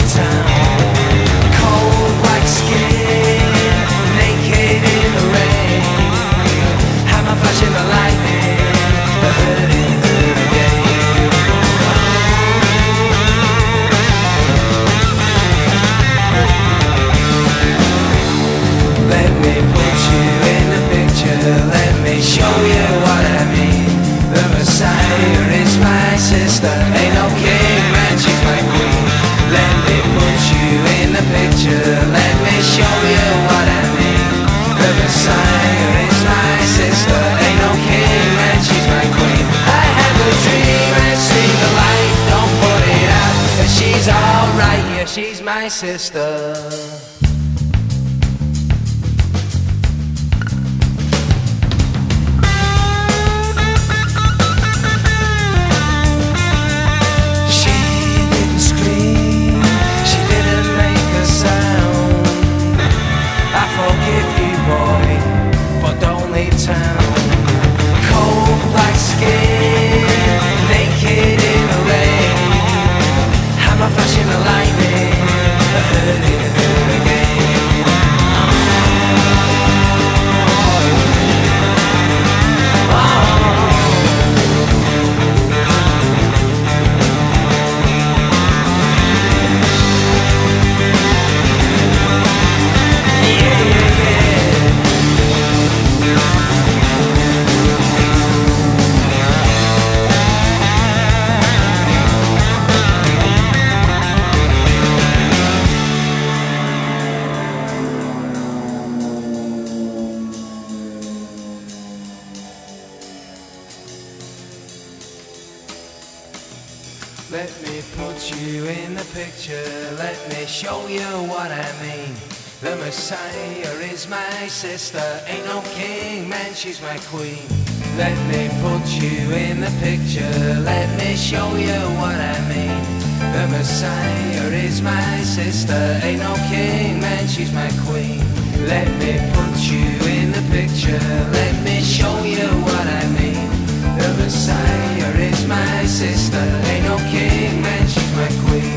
town. Cold like skin, naked in the rain. Hammer flashing the lightning, the hurting hurt again. Let me put you in the picture, let me show you what I mean. The Messiah is my sister, ain't no king, man, she's my queen. Let me put you in the picture, let me show you what I mean. The Messiah is my sister, ain't no king, man, she's my queen. I have a dream and see the light, don't put it out. She's alright, yeah, she's my sister. Let me put you in the picture, let me show you what I mean. The Messiah is my sister, ain't no king, man, she's my queen. Let me put you in the picture, let me show you what I mean. The Messiah is my sister, ain't no king, man, she's my queen. Let me put you in the picture, let me show you what I mean. The Messiah is my sister, ain't no king, man, she's my queen.